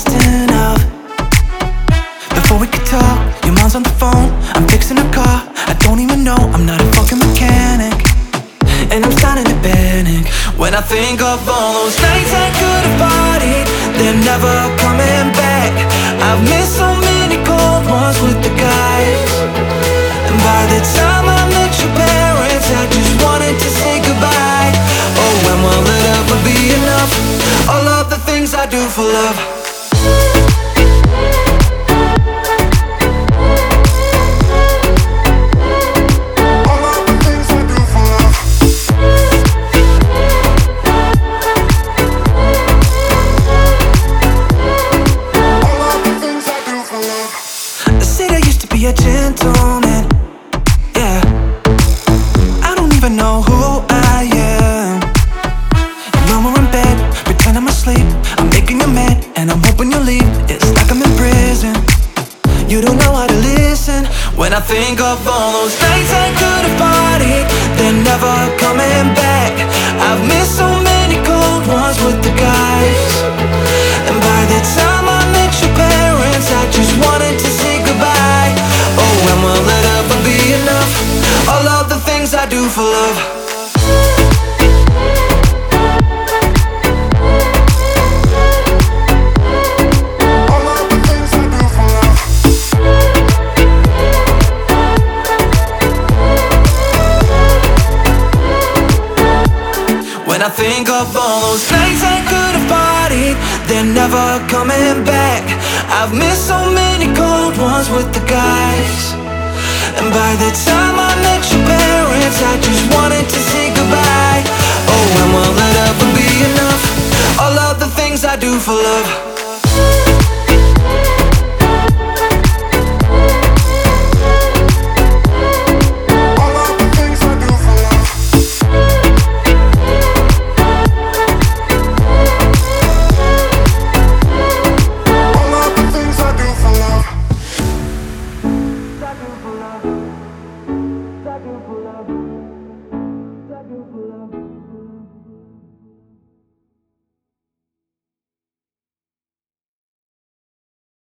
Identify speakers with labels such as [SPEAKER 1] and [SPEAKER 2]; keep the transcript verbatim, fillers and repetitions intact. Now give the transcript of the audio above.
[SPEAKER 1] instant of. Before we could talk, your mom's on the phone. I'm fixing a car, I don't even know. I'm not a fucking mechanic, and I'm starting to panic when I think of all those nights I could have partied. They're never coming back. I've missed so many cold ones with the guys, and by the time I met your parents, I just wanted to say goodbye. Oh, when will it ever be enough? All of the things I do for love. A gentleman, yeah. I don't even know who I am. And when we're in bed, pretend I'm asleep, I'm making you mad, and I'm hoping you leave. It's like I'm in prison. You don't know how to listen. When I think of all those nights I could have partied, they're never coming back. I've missed so many cold ones with the guys, and by the time I met your parents, I just wanted to say goodbye. Oh, when will it ever be enough? All of the things I do for love. All of the things I do for love. When I think of all those nights I could have partied, they're never coming back. I've missed so many cold ones with the guys, and by the time I met your parents, I just wanted to say goodbye. Oh, when will it ever be enough? All of the things I do for love. I do for love.